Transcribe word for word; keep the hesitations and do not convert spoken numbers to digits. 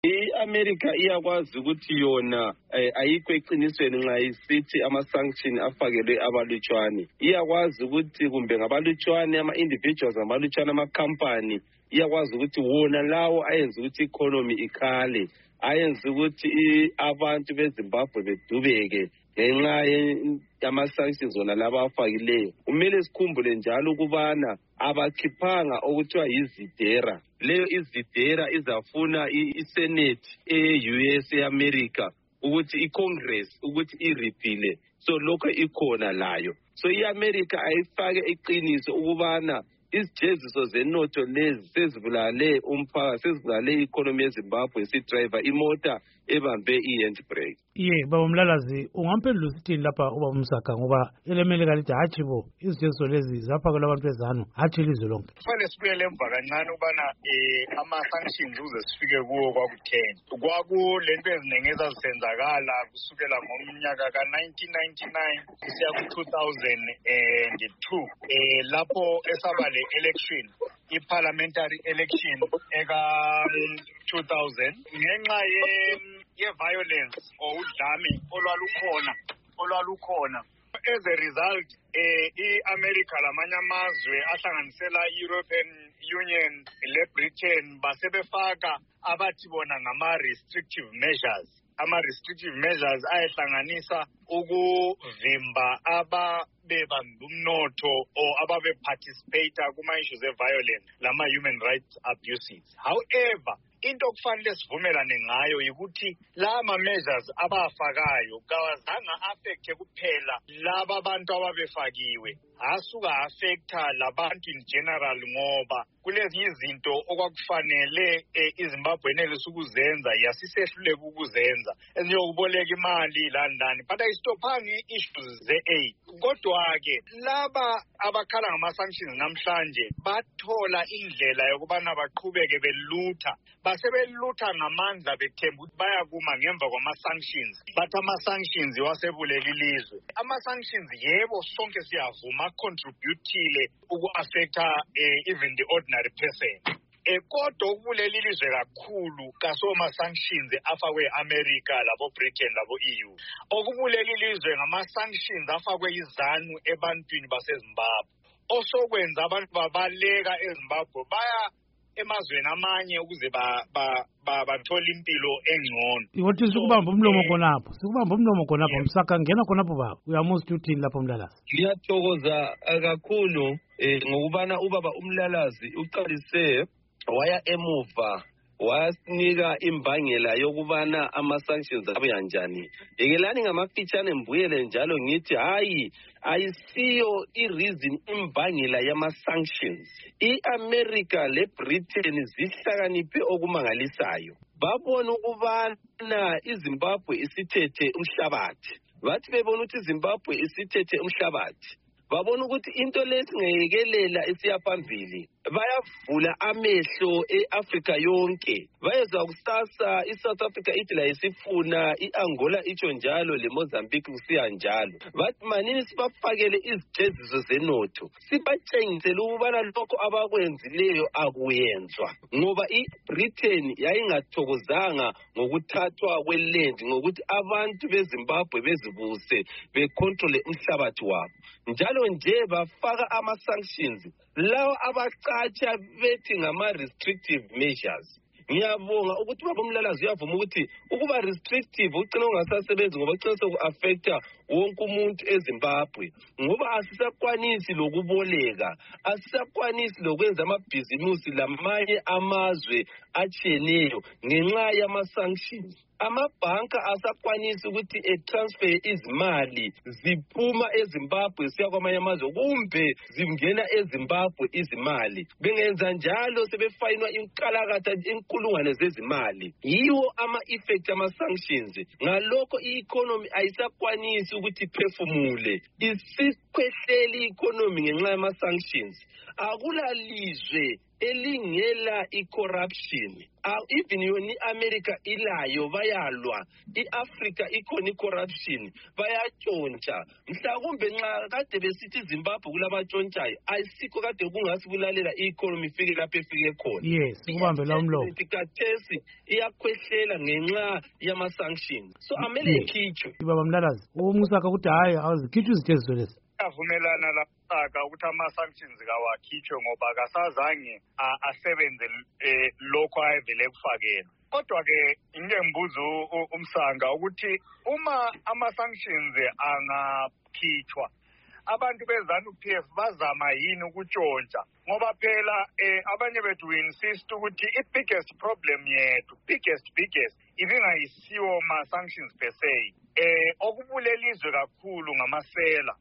I-America iyakwazi ukuthi yona ayikho eqinisweni nxa isithi ama-sanction afakelwe abalutshwane. Iyakwazi ukuthi kumbe ngabalutshwane ama-individuals ngabalutshwane ama-company iyakwazi ukuthi wona lawo ayenza ukuthi i-economy ikhale, ayenza ukuthi abantu beZimbabwe bedubeke ngenxa yama-sanctions zona laba afakileyo. Kumele sikhumbule njalo ukubana abakhiphanga okuthiwa yizidera. Leyo izidera izafuna i-Senate e-U S e-America ukuthi i-Congress ukuthi iripile. So lokho ikhona layo. So i-America ayifake iqiniso ukubana izijeziso zenotho lezi sezibulale umphakathi, sezibulale i-economy yeZimbabwe sidriver imota ebambe i-handbrake. Ye baba Mlalazi, ungamphendula usithini lapha ubaba Msaka ngoba elemeleka lithi hatshi bo izijeziso lezi zaphakelwa abantu bezanu hatshi ilizwe lonke. Kufanele sibuyele emva kancane ubana um ama-sanctions uze sifike kuwo kwaku-ten. Kwakulento eziningi ezazisenzakala kusukela ngomnyaka ka-nineteen ninety-nine kusiya ku-two thousand two um lapho esaba le-election i-parliamentary election eka-two thousand ngenxa ye-violence or udlame olwalukhona olwalukhona as a result eh i-America lamanye amazwe ahlanganisela i-European Union le-Britain basebefaka abathi bona ngama-restrictive measures. Ama-restrictive measures ayehlanganisa ukuvimba ababebamba umnotho or ababe-participate kuma-issues e-violence lama-human rights abuses. However, into okufanele sivumelane ngayo ukuthi la ma-measures abafakayo kawazange affecte kuphela laba abantu ababefakiwe, asuka affecta labantu in general ngoba kulezinye izinto okwakufanele iZimbabwe enelise ukuzenza yasisehluleka ukuzenza, eziyokuboleka imali lani lani, but ayistophangi issues ze-aid. Kodwa-ke laba abakhala ngama-sanctions namhlanje bathola indlela yokubana baqhubeke belutha, basebelutha ngamandla bethemba ukuthi bayakuma ngemva kwama-sanctions, but ama-sanctions wasebuleka ilizwe. Ama-sanctions yebo sonke siyavuma contributile uku-affecta uh, even the ordinary person. E kodwa ukubulela ilizwe kakhulu kasoma-sanctions afakwe e-America labo Britain labo E U. Okubulela ilizwe ngama-sanctions afakwe izanu ebantwini baseZimbabwe. Osokwenza abantu babaleka eZimbabwe baya emazweni amanye ukuze ba ba bathola impilo engcono. Iwothi sikubamba umlomo khonapho. Sikubamba umlomo khonapho Msaka ngena khonapho baba. Uyamuza uthini lapho Mlalazi? Ngiyathokoza kakhulu ngokubana ubaba uMlalazi uqalise waya emuva wasinika imbangela yokubana ama-sanctions abe kanjani. Yekelani ngamafitshane mbuyele njalo ngithi hayi ayisiyo i-reason imbangela yama-sanctions. I-America le-Britain zihlakaniphe okumangalisayo. Babona ukubana iZimbabwe isithethe umhlabathi. Bathi bebona ukuthi iZimbabwe isithethe umhlabathi. Babona ukuthi into lesingeyekelela isiyaphambili. Bayavula amehlo e-Africa yonke. Bayeza kusasa i-South Africa ithi la isifuna, i-Angola itsho njalo, le-Mozambique kusiya njalo. Bathi manini sibafakele izijeziso zenotho. Sibatshengisele ukubana lokho abakwenzileyo akuyenzwa. Ngoba i-Britain yayingathokozanga ngokuthathwa kweland, ngokuthi abantu beZimbabwe bezibuse becontrole umhlabathi wabo. Njalo nje bafaka ama-sanctions lawo abacatsha bethi ngama-restrictive measures. Ngiyabonga ukuthi baba uMlalazi uyavuma ukuthi ukuba restrictive ugcina ungasasebenzi ngoba ugcina soku-affecta wonke umuntu eZimbabwe, ngoba asisakwanisi lokuboleka, asisakwanisi lokwenza amabhizimusi lamanye amazwe atshiyeneyo ngenxa yama-sanctions. Amabhanka asakwanisa ukuthi e-transfer izimali ziphuma eZimbabwe siya kwamanye amazwe kumbe zingena eZimbabwe izimali. Bengenza njalo sebefayinwa inkalakatha inkulungwane zezimali. Yiwo ama-effect ama-sanctions. Ngalokho i-economy ayisakwanisi ukuthi iphefumule. Isikhwehleli i-economy ngenxa yama-sanctions. Akulalizwe elingela i-corruption. Uh, even yona i-America ilayo bayalwa, i-Africa ikhona i-corruption, bayatshontsha. Mhlawumbe nxa kade besithi Zimbabwe kulabatshontshayo, ayisikho kade kungasibulalela i-economy ifike lapho efike khona. Yes, kubambela umlomo. Kathesi iyakhwehlela ngenxa yama-sanction. So amele ikhitshwe. Baba Mlalazi, uMsaka ukuthi hayi azikhitshwe iziteziso lezi. Avumelana lapha ukuthi ama-sanctions kawakhitshwe ngoba kasazange asebenze lokho ayevele kufakela. Kodwa-ke ngike mbuzo uMsanga ukuthi uma ama-sanctions angakhitshwa, abantu be-ZANU-P F bazama yini ukutshontsha? Ngoba phela abanye bethu we-insist ukuthi i-biggest problem yethu, biggest biggest ibingayisiwo ma-sanctions per se. Eh okubulelizwe kakhulu ngamasela